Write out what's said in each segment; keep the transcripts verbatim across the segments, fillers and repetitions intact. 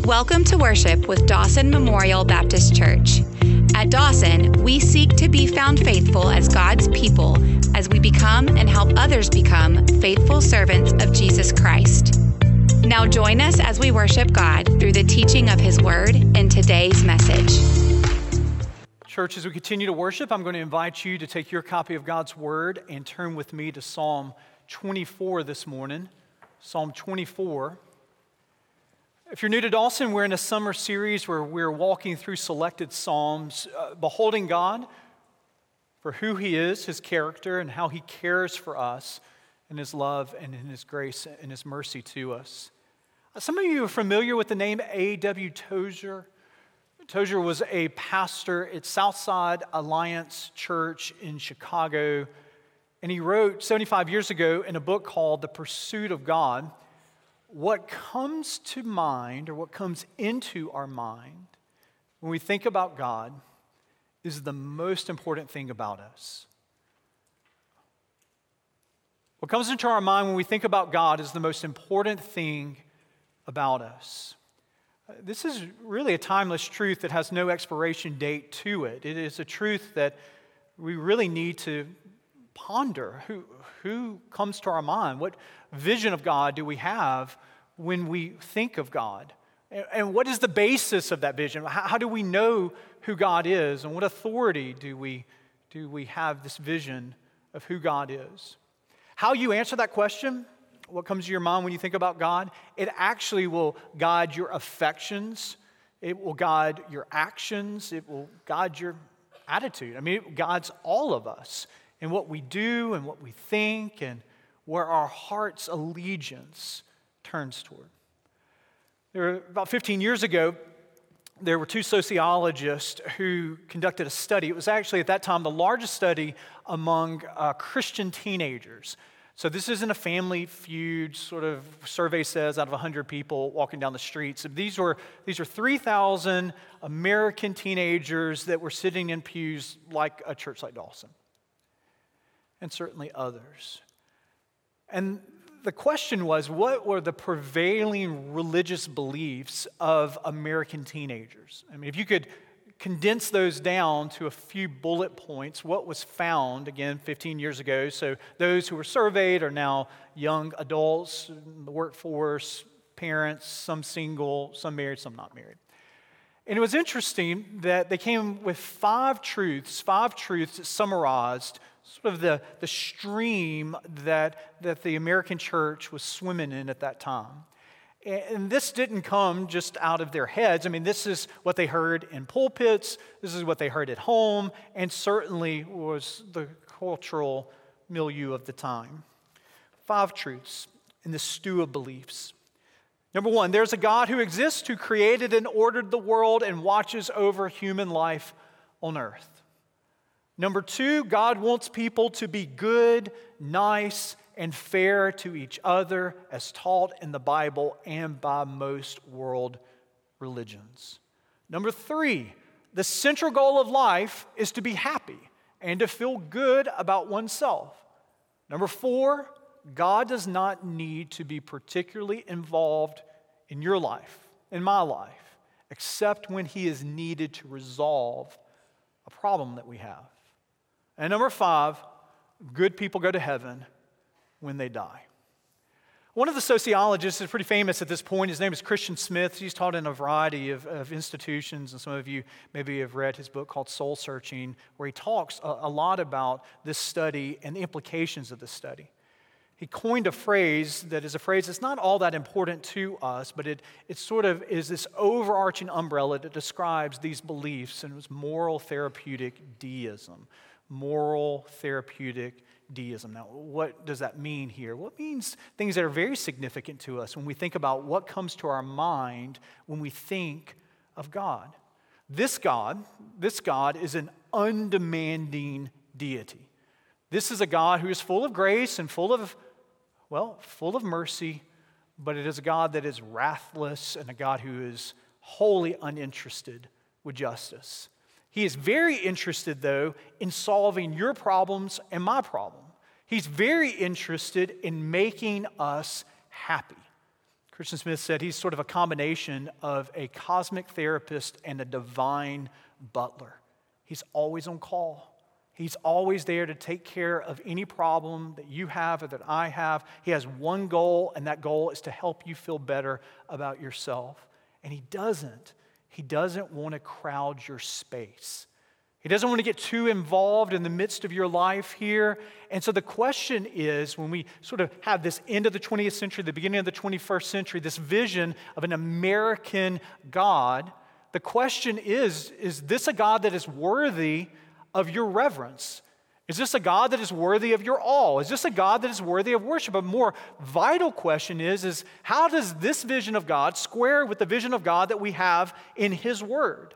Welcome to worship with Dawson Memorial Baptist Church. At Dawson, we seek to be found faithful as God's people as we become and help others become faithful servants of Jesus Christ. Now join us as we worship God through the teaching of His Word in today's message. Church, as we continue to worship, I'm going to invite you to take your copy of God's Word and turn with me to Psalm twenty-four this morning. Psalm twenty-four. If you're new to Dawson, we're in a summer series where we're walking through selected psalms, uh, beholding God for who He is, His character, and how He cares for us in His love and in His grace and His mercy to us. Uh, some of you are familiar with the name A W Tozer. Tozer was a pastor at Southside Alliance Church in Chicago, and he wrote seventy-five years ago in a book called The Pursuit of God, what comes to mind, or what comes into our mind when we think about God is the most important thing about us. What comes into our mind when we think about God is the most important thing about us. This is really a timeless truth that has no expiration date to it. It is a truth that we really need to ponder. Who, who comes to our mind? What vision of God do we have when we think of God? And, and what is the basis of that vision? How, how do we know who God is? And what authority do we, do we have this vision of who God is? How you answer that question, what comes to your mind when you think about God, it actually will guide your affections. It will guide your actions. It will guide your attitude. I mean, it guides all of us in what we do and what we think and where our heart's allegiance turns toward. There were, about fifteen years ago, there were two sociologists who conducted a study. It was actually at that time the largest study among uh, Christian teenagers. So this isn't a family feud sort of survey says out of one hundred people walking down the streets. These were, these were three thousand American teenagers that were sitting in pews like a church like Dawson. And certainly others. And the question was, what were the prevailing religious beliefs of American teenagers? I mean, if you could condense those down to a few bullet points, what was found, again, fifteen years ago, so those who were surveyed are now young adults in the workforce, parents, some single, some married, some not married. And it was interesting that they came with five truths, five truths that summarized sort of the, the stream that, that the American church was swimming in at that time. And this didn't come just out of their heads. I mean, this is what they heard in pulpits, this is what they heard at home, and certainly was the cultural milieu of the time. Five truths in the stew of beliefs. Number one, there's a God who exists, who created and ordered the world and watches over human life on earth. Number two, God wants people to be good, nice, and fair to each other as taught in the Bible and by most world religions. Number three, the central goal of life is to be happy and to feel good about oneself. Number four, God does not need to be particularly involved in your life, in my life, except when He is needed to resolve a problem that we have. And number five, good people go to heaven when they die. One of the sociologists is pretty famous at this point. His name is Christian Smith. He's taught in a variety of, of institutions, and some of you maybe have read his book called Soul Searching, where he talks a, a lot about this study and the implications of this study. He coined a phrase that is a phrase that's not all that important to us, but it, it sort of is this overarching umbrella that describes these beliefs, and it was moral therapeutic deism. Moral therapeutic deism. Now, what does that mean here? Well, it means things that are very significant to us when we think about what comes to our mind when we think of God. This God, this God is an undemanding deity. This is a God who is full of grace and full of, well, full of mercy, but it is a God that is wrathless and a God who is wholly uninterested with justice. He is very interested, though, in solving your problems and my problem. He's very interested in making us happy. Christian Smith said he's sort of a combination of a cosmic therapist and a divine butler. He's always on call. He's always there to take care of any problem that you have or that I have. He has one goal, and that goal is to help you feel better about yourself. And he doesn't. He doesn't want to crowd your space. He doesn't want to get too involved in the midst of your life here. And so the question is, when we sort of have this end of the twentieth century, the beginning of the twenty-first century, this vision of an American God, the question is, is this a God that is worthy of your reverence? Is this a God that is worthy of your awe? Is this a God that is worthy of worship? A more vital question is, is how does this vision of God square with the vision of God that we have in His Word?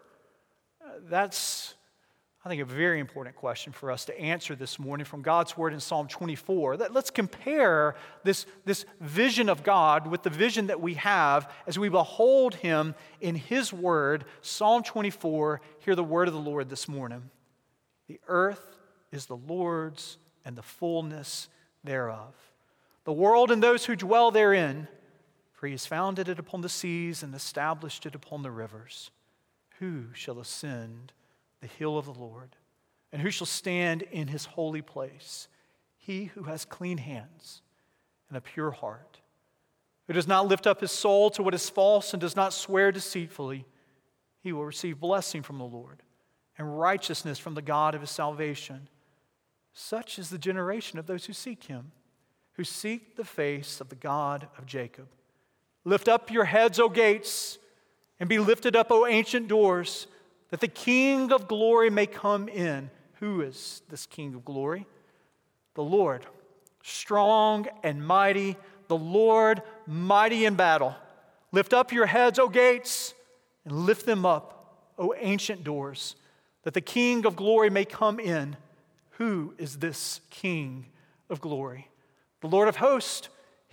That's, I think, a very important question for us to answer this morning from God's Word in Psalm twenty-four. Let's compare this, this vision of God with the vision that we have as we behold Him in His Word. Psalm twenty-four, hear the word of the Lord this morning. The earth is the Lord's and the fullness thereof, the world and those who dwell therein, for He has founded it upon the seas and established it upon the rivers. Who shall ascend the hill of the Lord, and who shall stand in His holy place? He who has clean hands and a pure heart, who does not lift up his soul to what is false and does not swear deceitfully, he will receive blessing from the Lord and righteousness from the God of his salvation. Such is the generation of those who seek Him, who seek the face of the God of Jacob. Lift up your heads, O gates, and be lifted up, O ancient doors, that the King of glory may come in. Who is this King of glory? The Lord, strong and mighty, the Lord mighty in battle. Lift up your heads, O gates, and lift them up, O ancient doors, that the King of glory may come in. Who is this King of glory? The Lord of hosts.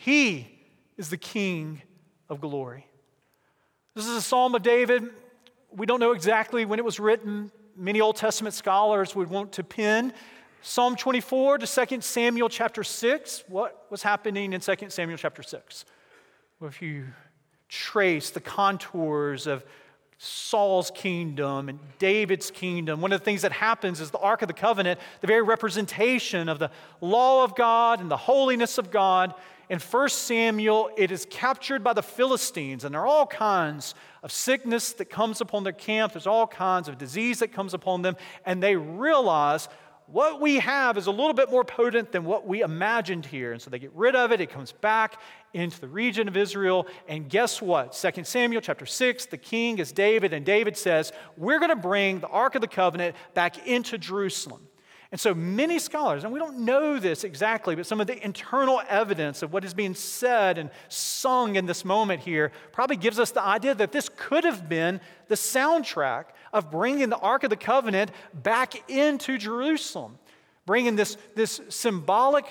He is the King of glory. This is a Psalm of David. We don't know exactly when it was written. Many Old Testament scholars would want to pin Psalm twenty-four to Second Samuel chapter six. What was happening in Second Samuel chapter six? Well, if you trace the contours of Saul's kingdom and David's kingdom, one of the things that happens is the Ark of the Covenant, the very representation of the law of God and the holiness of God. In First Samuel, it is captured by the Philistines, and there are all kinds of sickness that comes upon their camp. There's all kinds of disease that comes upon them, and they realize what we have is a little bit more potent than what we imagined here. And so they get rid of it. It comes back into the region of Israel. And guess what? Second Samuel chapter six, the king is David. And David says, we're going to bring the Ark of the Covenant back into Jerusalem. And so many scholars, and we don't know this exactly, but some of the internal evidence of what is being said and sung in this moment here probably gives us the idea that this could have been the soundtrack of bringing the Ark of the Covenant back into Jerusalem, bringing this, this symbolic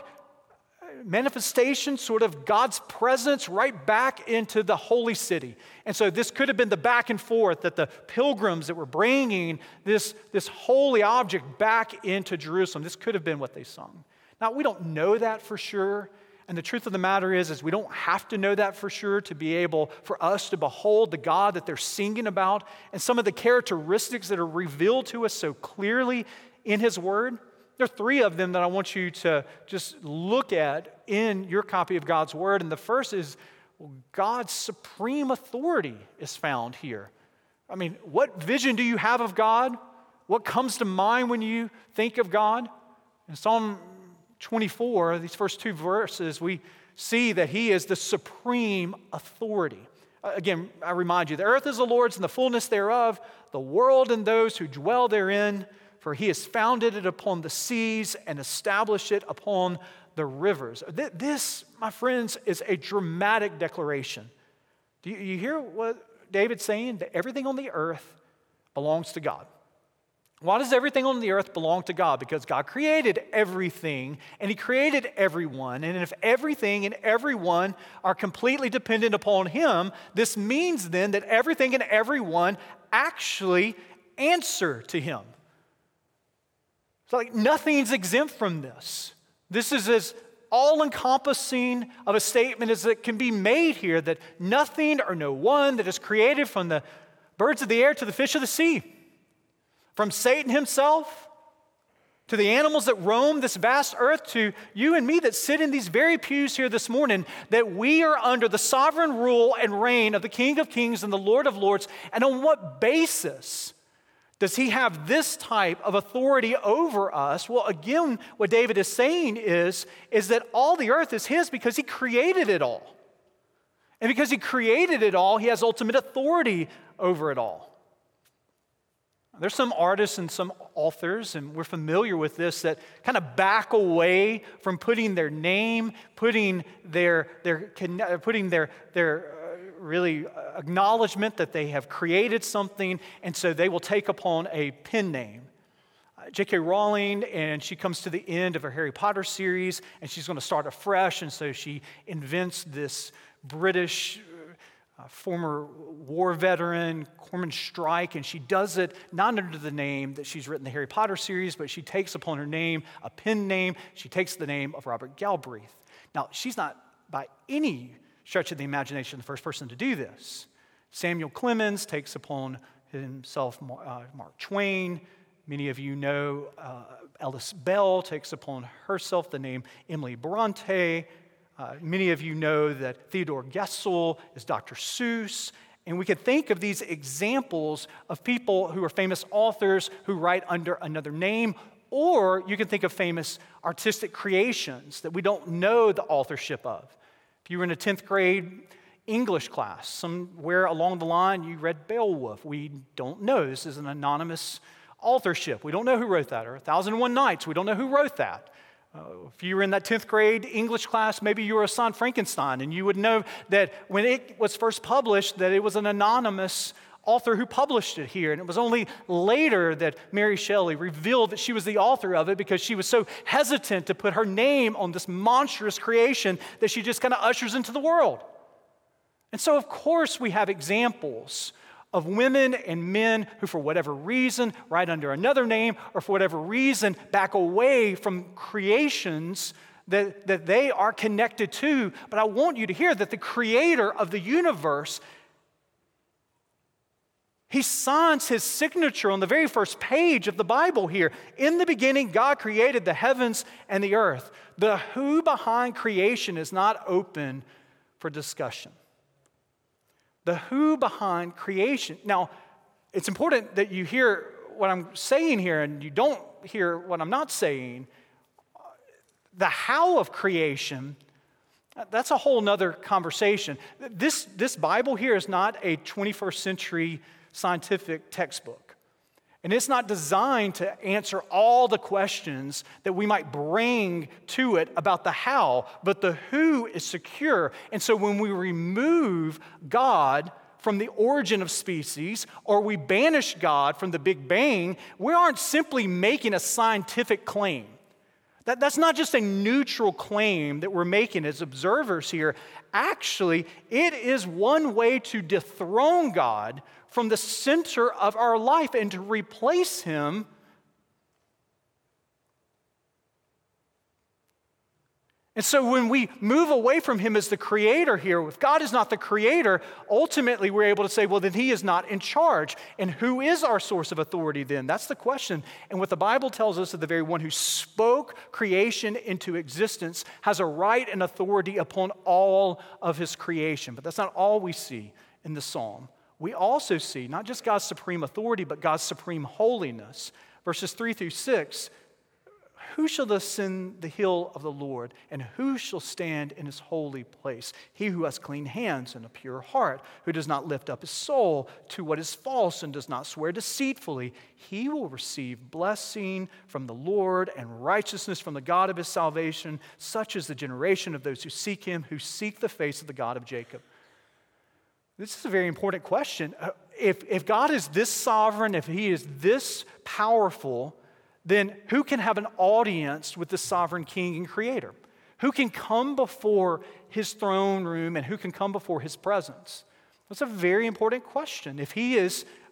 manifestation, sort of God's presence right back into the holy city. And so this could have been the back and forth that the pilgrims that were bringing this, this holy object back into Jerusalem. This could have been what they sung. Now, we don't know that for sure. And the truth of the matter is, is we don't have to know that for sure to be able for us to behold the God that they're singing about and some of the characteristics that are revealed to us so clearly in His Word. There are three of them that I want you to just look at in your copy of God's Word. And the first is, well, God's supreme authority is found here. I mean, what vision do you have of God? What comes to mind when you think of God? In Psalm twenty-four, these first two verses, we see that He is the supreme authority. Again, I remind you, the earth is the Lord's and the fullness thereof, the world and those who dwell therein. For He has founded it upon the seas and established it upon the rivers. This, my friends, is a dramatic declaration. Do you hear what David's saying? That everything on the earth belongs to God. Why does everything on the earth belong to God? Because God created everything, and He created everyone. And if everything and everyone are completely dependent upon Him, this means then that everything and everyone actually answer to Him. So like nothing's exempt from this. This is as all-encompassing of a statement as it can be made here, that nothing or no one that is created, from the birds of the air to the fish of the sea, from Satan himself to the animals that roam this vast earth, to you and me that sit in these very pews here this morning, that we are under the sovereign rule and reign of the King of Kings and the Lord of Lords. And on what basis does he have this type of authority over us? Well, again, what David is saying is, is that all the earth is his because he created it all. And because he created it all, he has ultimate authority over it all. There's some artists and some authors, and we're familiar with this, that kind of back away from putting their name, putting their, their, putting their, their really acknowledgement that they have created something, and so they will take upon a pen name. Uh, J K Rowling, and she comes to the end of her Harry Potter series, and she's going to start afresh, and so she invents this British uh, former war veteran, Cormoran Strike, and she does it not under the name that she's written the Harry Potter series, but she takes upon her name a pen name. She takes the name of Robert Galbraith. Now, she's not by any stretch of the imagination the first person to do this. Samuel Clemens takes upon himself uh, Mark Twain. Many of you know uh, Ellis Bell takes upon herself the name Emily Bronte. Uh, many of you know that Theodore Gessel is Doctor Seuss. And we could think of these examples of people who are famous authors who write under another name, or you can think of famous artistic creations that we don't know the authorship of. If you were in a tenth grade English class, somewhere along the line you read Beowulf. We don't know. This is an anonymous authorship. We don't know who wrote that. Or A Thousand and One Nights. We don't know who wrote that. Uh, if you were in that tenth grade English class, maybe you were assigned Frankenstein, and you would know that when it was first published, that it was an anonymous author who published it here. And it was only later that Mary Shelley revealed that she was the author of it, because she was so hesitant to put her name on this monstrous creation that she just kind of ushers into the world. And so, of course, we have examples of women and men who, for whatever reason, write under another name, or for whatever reason, back away from creations that, that they are connected to. But I want you to hear that the creator of the universe, he signs his signature on the very first page of the Bible here. In the beginning, God created the heavens and the earth. The who behind creation is not open for discussion. The who behind creation. Now, it's important that you hear what I'm saying here and you don't hear what I'm not saying. The how of creation, that's a whole nother conversation. This, this Bible here is not a twenty-first century scientific textbook. And it's not designed to answer all the questions that we might bring to it about the how, but the who is secure. And so when we remove God from the origin of species, or we banish God from the Big Bang, we aren't simply making a scientific claim. That, that's not just a neutral claim that we're making as observers here. Actually, it is one way to dethrone God from the center of our life and to replace him And so when we move away from him as the creator here, if God is not the creator, ultimately we're able to say, well, then he is not in charge. And who is our source of authority then? That's the question. And what the Bible tells us is the very one who spoke creation into existence has a right and authority upon all of his creation. But that's not all we see in the psalm. We also see not just God's supreme authority, but God's supreme holiness. Verses three through six, who shall ascend the hill of the Lord, and who shall stand in his holy place? He who has clean hands and a pure heart, who does not lift up his soul to what is false and does not swear deceitfully, he will receive blessing from the Lord and righteousness from the God of his salvation. Such is the generation of those who seek him, who seek the face of the God of Jacob. This is a very important question. If, if God is this sovereign, if he is this powerful, then who can have an audience with the sovereign king and creator? Who can come before his throne room and who can come before his presence? That's a very important question. If he is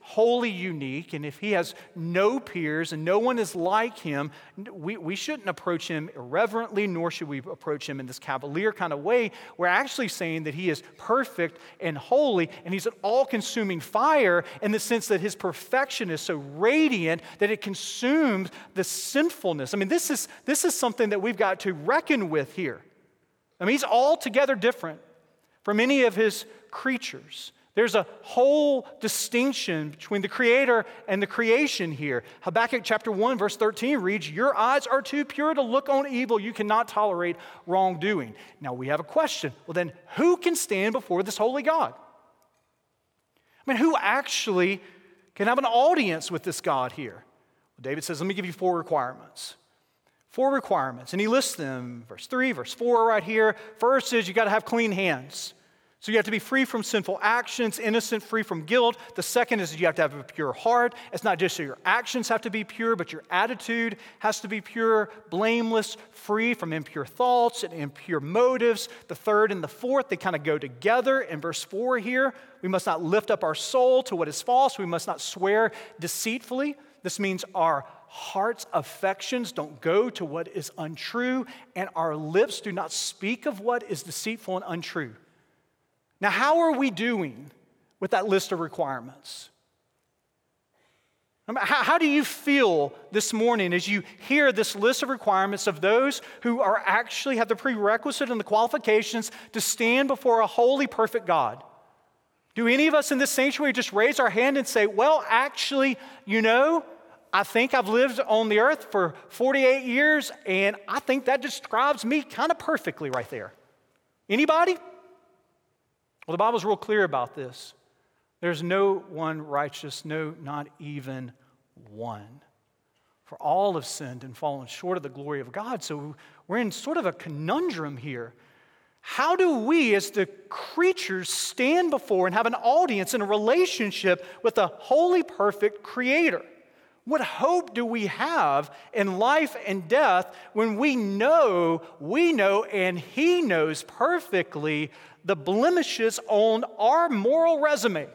wholly unique, and if he has no peers and no one is like him, we, we shouldn't approach him irreverently, nor should we approach him in this cavalier kind of way. We're actually saying that he is perfect and holy, and he's an all-consuming fire in the sense that his perfection is so radiant that it consumes the sinfulness. I mean, this is, this is something that we've got to reckon with here. I mean, he's altogether different from any of his creatures. There's a whole distinction between the Creator and the creation here. Habakkuk chapter one, verse thirteen reads, "Your eyes are too pure to look on evil. You cannot tolerate wrongdoing." Now we have a question. Well, then, who can stand before this holy God? I mean, who actually can have an audience with this God here? Well, David says, let me give you four requirements. Four requirements. And he lists them, verse three, verse four right here. First is you got to have clean hands. So you have to be free from sinful actions, innocent, free from guilt. The second is you have to have a pure heart. It's not just that your actions have to be pure, but your attitude has to be pure, blameless, free from impure thoughts and impure motives. The third and the fourth, they kind of go together. In verse four here, we must not lift up our soul to what is false. We must not swear deceitfully. This means our heart's affections don't go to what is untrue, and our lips do not speak of what is deceitful and untrue. Now, how are we doing with that list of requirements? How, how do you feel this morning as you hear this list of requirements of those who are actually have the prerequisite and the qualifications to stand before a holy, perfect God? Do any of us in this sanctuary just raise our hand and say, well, actually, you know, I think I've lived on the earth for forty-eight years, and I think that describes me kind of perfectly right there. Anybody? Well, the Bible's real clear about this. There's no one righteous, no, not even one. For all have sinned and fallen short of the glory of God. So we're in sort of a conundrum here. How do we, as the creatures, stand before and have an audience in a relationship with a holy, perfect Creator? What hope do we have in life and death when we know, we know, and He knows perfectly the blemishes on our moral resume?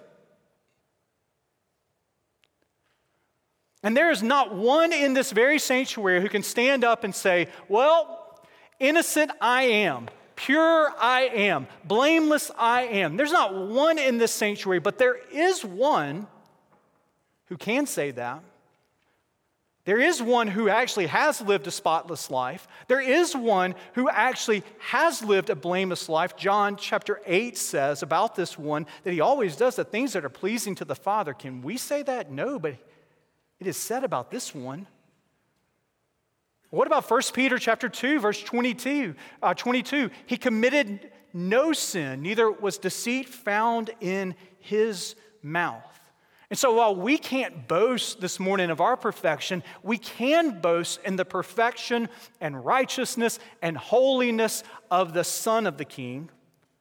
And there is not one in this very sanctuary who can stand up and say, well, innocent I am, pure I am, blameless I am. There's not one in this sanctuary, but there is one who can say that. There is one who actually has lived a spotless life. There is one who actually has lived a blameless life. John chapter eight says about this one that he always does the things that are pleasing to the Father. Can we say that? No, but it is said about this one. What about First Peter chapter two, verse twenty-two? Uh, twenty-two, he committed no sin, neither was deceit found in his mouth. And so while we can't boast this morning of our perfection, we can boast in the perfection and righteousness and holiness of the Son of the King,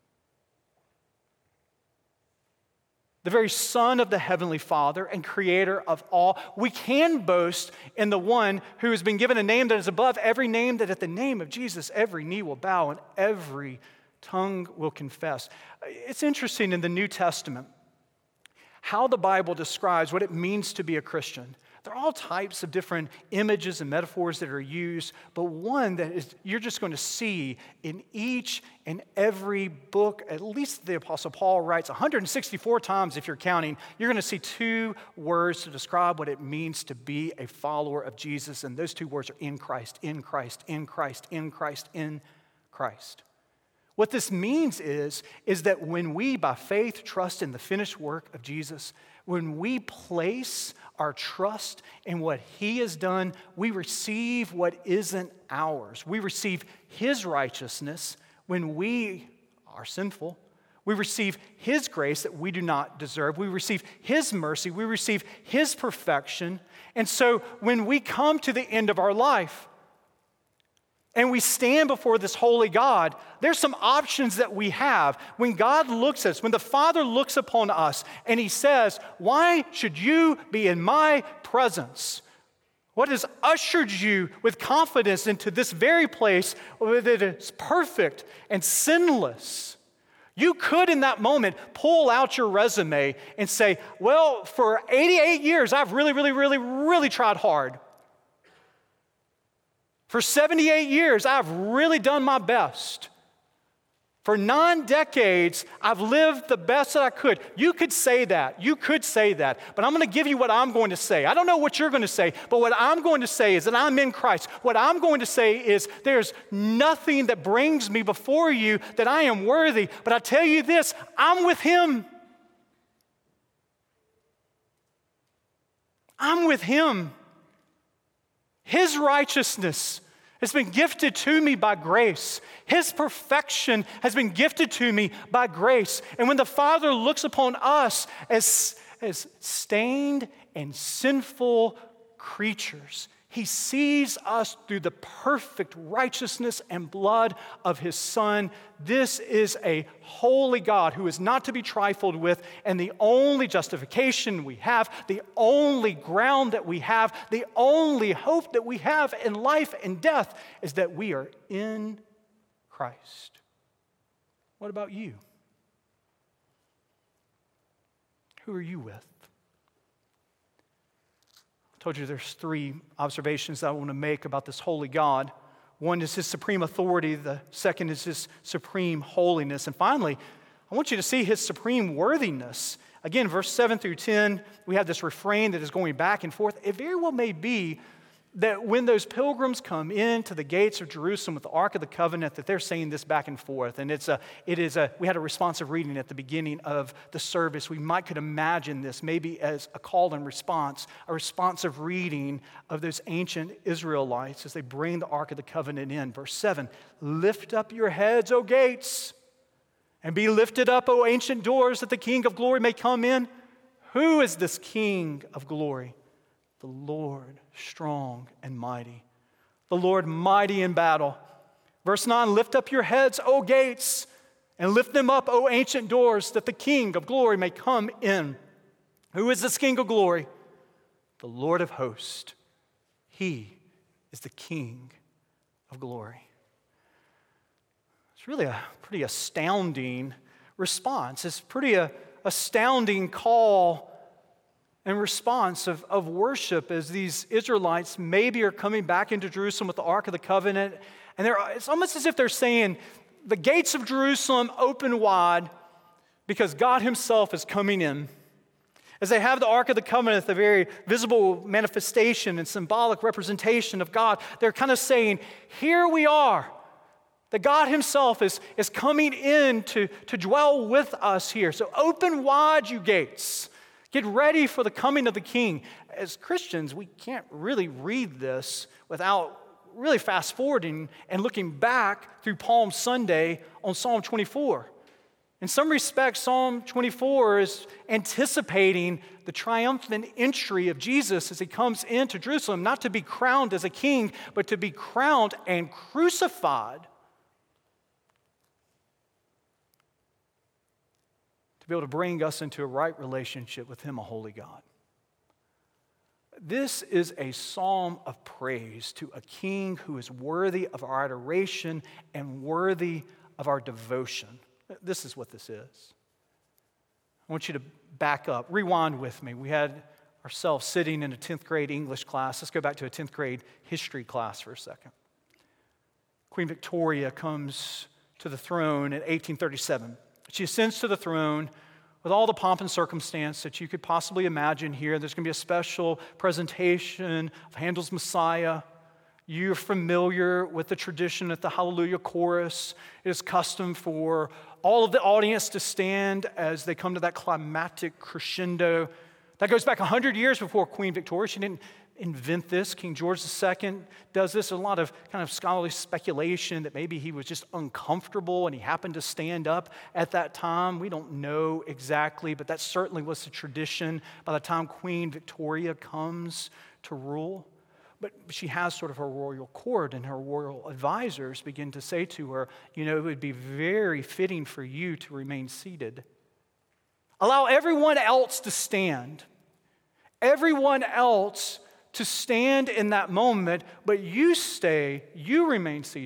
the very Son of the Heavenly Father and Creator of all. We can boast in the one who has been given a name that is above every name, that at the name of Jesus every knee will bow and every tongue will confess. It's interesting in the New Testament how the Bible describes what it means to be a Christian. There are all types of different images and metaphors that are used, but one that is you're just going to see in each and every book, at least the Apostle Paul writes one hundred sixty-four times if you're counting, you're going to see two words to describe what it means to be a follower of Jesus, and those two words are in Christ, in Christ, in Christ, in Christ, in Christ. What this means is, is that when we, by faith, trust in the finished work of Jesus, when we place our trust in what He has done, we receive what isn't ours. We receive His righteousness when we are sinful. We receive His grace that we do not deserve. We receive His mercy. We receive His perfection. And so when we come to the end of our life, and we stand before this holy God, there's some options that we have. When God looks at us, when the Father looks upon us and He says, why should you be in my presence? What has ushered you with confidence into this very place that is perfect and sinless? You could, in that moment, pull out your resume and say, well, for eighty-eight years, I've really, really, really, really tried hard. For seventy-eight years, I've really done my best. For nine decades, I've lived the best that I could. You could say that. You could say that. But I'm going to give you what I'm going to say. I don't know what you're going to say, but what I'm going to say is that I'm in Christ. What I'm going to say is there's nothing that brings me before you that I am worthy. But I tell you this, I'm with Him. I'm with Him. His righteousness has been gifted to me by grace. His perfection has been gifted to me by grace. And when the Father looks upon us as, as stained and sinful creatures, He sees us through the perfect righteousness and blood of His Son. This is a holy God who is not to be trifled with, and the only justification we have, the only ground that we have, the only hope that we have in life and death is that we are in Christ. What about you? Who are you with? I told you there's three observations that I want to make about this holy God. One is His supreme authority. The second is His supreme holiness. And finally, I want you to see His supreme worthiness. Again, verse seven through ten, we have this refrain that is going back and forth. It very well may be that when those pilgrims come into the gates of Jerusalem with the Ark of the Covenant, that they're saying this back and forth. And it's a, it is a, we had a responsive reading at the beginning of the service. We might could imagine this maybe as a call and response, a responsive reading of those ancient Israelites as they bring the Ark of the Covenant in. Verse seven, lift up your heads, O gates, and be lifted up, O ancient doors, that the King of glory may come in. Who is this King of glory? The Lord, strong and mighty. The Lord, mighty in battle. Verse nine, lift up your heads, O gates, and lift them up, O ancient doors, that the King of glory may come in. Who is this King of glory? The Lord of hosts. He is the King of glory. It's really a pretty astounding response. It's pretty a, astounding call and response of, of worship as these Israelites maybe are coming back into Jerusalem with the Ark of the Covenant. And they're, it's almost as if they're saying, the gates of Jerusalem open wide because God Himself is coming in. As they have the Ark of the Covenant, the very visible manifestation and symbolic representation of God, they're kind of saying, here we are. That God Himself is, is coming in to, to dwell with us here. So open wide, you gates. Get ready for the coming of the King. As Christians, we can't really read this without really fast forwarding and looking back through Palm Sunday on Psalm twenty-four. In some respects, Psalm twenty-four is anticipating the triumphant entry of Jesus as He comes into Jerusalem, not to be crowned as a king, but to be crowned and crucified. To be able to bring us into a right relationship with Him, a holy God. This is a psalm of praise to a King who is worthy of our adoration and worthy of our devotion. This is what this is. I want you to back up, rewind with me. We had ourselves sitting in a tenth grade English class. Let's go back to a tenth grade history class for a second. Queen Victoria comes to the throne in eighteen thirty-seven. She ascends to the throne with all the pomp and circumstance that you could possibly imagine here. There's going to be a special presentation of Handel's Messiah. You're familiar with the tradition at the Hallelujah Chorus. It is custom for all of the audience to stand as they come to that climactic crescendo. That goes back one hundred years before Queen Victoria. She didn't invent this. King George the Second does this. There's a lot of kind of scholarly speculation that maybe he was just uncomfortable and he happened to stand up at that time. We don't know exactly, but that certainly was the tradition by the time Queen Victoria comes to rule. But she has sort of her royal court, and her royal advisors begin to say to her, you know, it would be very fitting for you to remain seated. Allow everyone else to stand. Everyone else to stand in that moment, but you stay, you remain seated.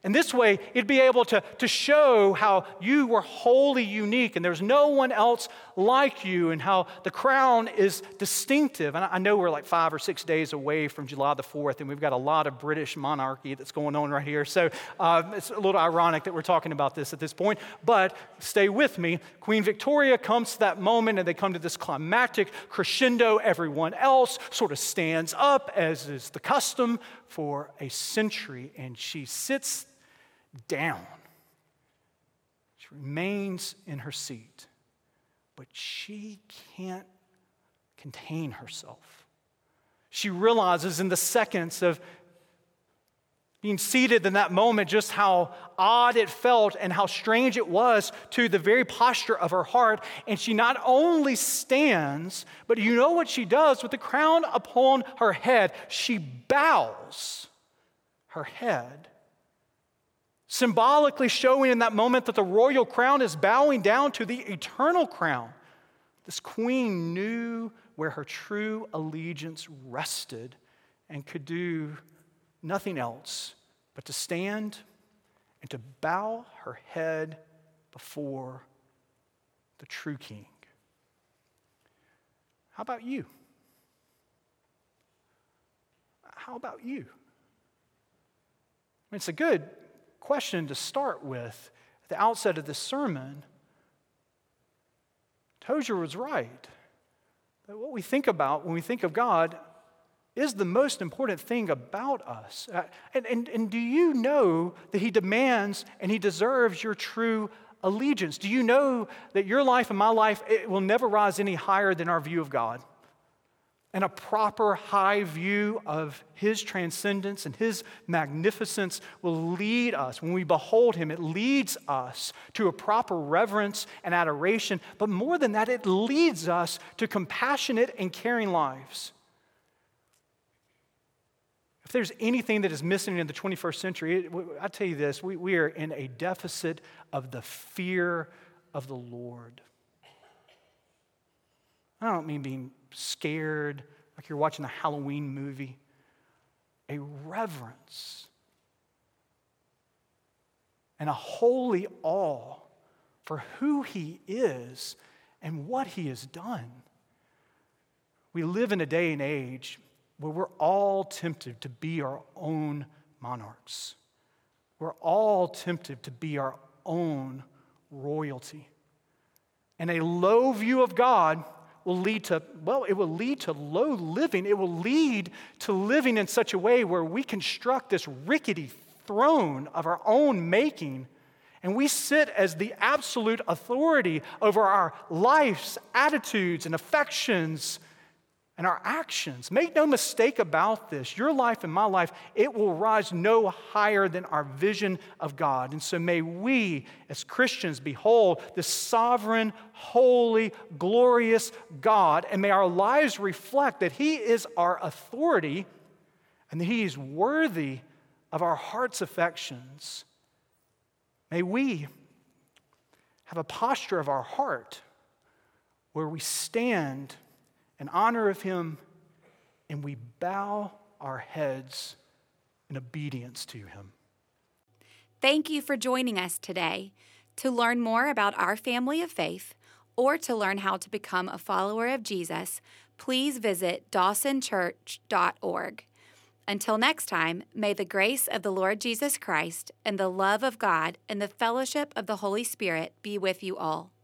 And this way, it'd be able to, to show how you were wholly unique and there's no one else like you, and how the crown is distinctive. And I know we're like five or six days away from July the fourth, and we've got a lot of British monarchy that's going on right here. So uh, it's a little ironic that we're talking about this at this point, but stay with me. Queen Victoria comes to that moment, and they come to this climactic crescendo. Everyone else sort of stands up, as is the custom for a century, and she sits down. She remains in her seat, but she can't contain herself. She realizes in the seconds of being seated in that moment just how odd it felt and how strange it was to the very posture of her heart. And she not only stands, but you know what she does with the crown upon her head? She bows her head, symbolically showing in that moment that the royal crown is bowing down to the eternal crown. This queen knew where her true allegiance rested and could do nothing else but to stand and to bow her head before the true king. How about you? How about you? I mean, it's a good question to start with at the outset of this sermon. Tozer was right. That what we think about when we think of God is the most important thing about us. Uh, and, and, and do you know that he demands and he deserves your true allegiance? Do you know that your life and my life, it will never rise any higher than our view of God? And a proper high view of his transcendence and his magnificence will lead us. When we behold him, it leads us to a proper reverence and adoration. But more than that, it leads us to compassionate and caring lives. If there's anything that is missing in the twenty-first century, I tell you this, we, we are in a deficit of the fear of the Lord. I don't mean being scared like you're watching a Halloween movie. A reverence and a holy awe for who he is and what he has done. We live in a day and age where we're all tempted to be our own monarchs. We're all tempted to be our own royalty. And a low view of God will lead to, well, it will lead to low living. It will lead to living in such a way where we construct this rickety throne of our own making, and we sit as the absolute authority over our lives, attitudes, and affections, and our actions. Make no mistake about this. Your life and my life, it will rise no higher than our vision of God. And so may we, as Christians, behold this sovereign, holy, glorious God, and may our lives reflect that he is our authority and that he is worthy of our heart's affections. May we have a posture of our heart where we stand in honor of him, and we bow our heads in obedience to him. Thank you for joining us today. To learn more about our family of faith, or to learn how to become a follower of Jesus, please visit dawson church dot org. Until next time, may the grace of the Lord Jesus Christ and the love of God and the fellowship of the Holy Spirit be with you all.